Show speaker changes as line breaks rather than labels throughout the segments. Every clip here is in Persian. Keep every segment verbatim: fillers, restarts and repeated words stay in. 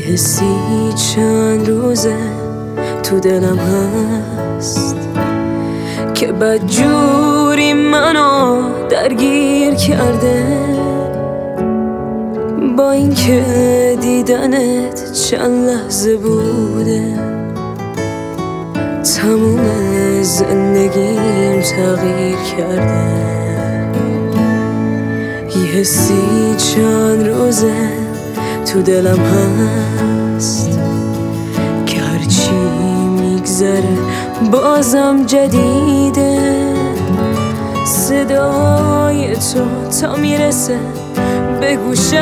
یه حسی چند روزه تو دلم هست که بدجوری منو درگیر کرده. با اینکه دیدنت چند لحظه بوده، تموم زندگیم تغییر کرده. یه حسی چند روزه تو دلم هست که هرچی میگذره بازم جدیده. صدای تو تا میرسه به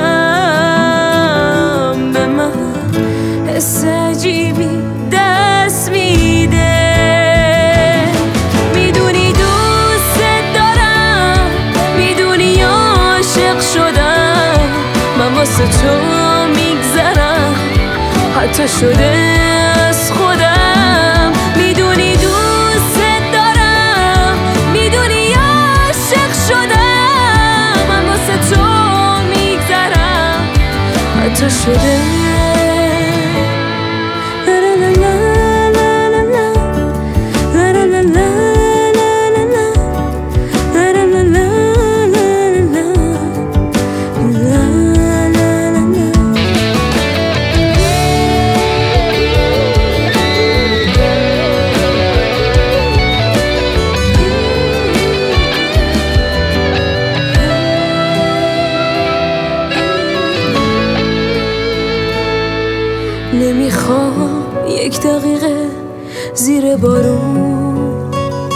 گوشم، به من حس عجیبی دست میده. میدونی دوست دارم، میدونی عاشق شدم، من واسه تو میگذرم حتی شده از خودم. میدونی دوست دارم، میدونی عاشق شدم، من واسه تو میگذرم حتی شده. نمیخوام یک دقیقه زیر بارون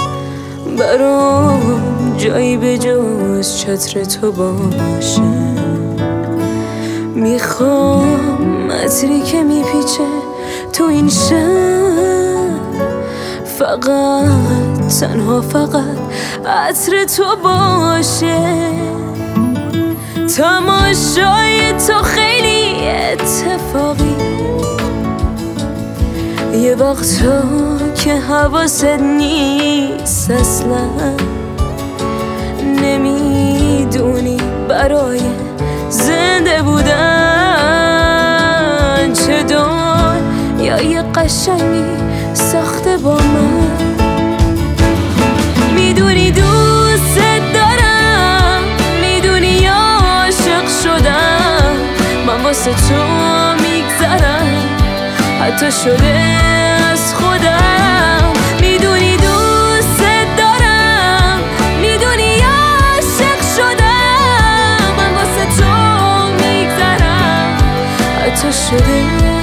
برام جایی به جز چتر تو باشه. میخوام عطری که میپیچه تو این شهر، فقط تنها فقط عطر تو باشه. تماشای تو خیلی اتفاقی، یه وقتا که حواست نیست اصلا. نمیدونی برای زنده بودن چه دنیای قشنگی ساخته با من. میدونی دوست دارم، میدونی عاشق شدم، من واسه تو میگذرم حتی شده از خودم. میدونی دوست دارم، میدونی عاشق شدم، من واسه تو میگذرم حتی شده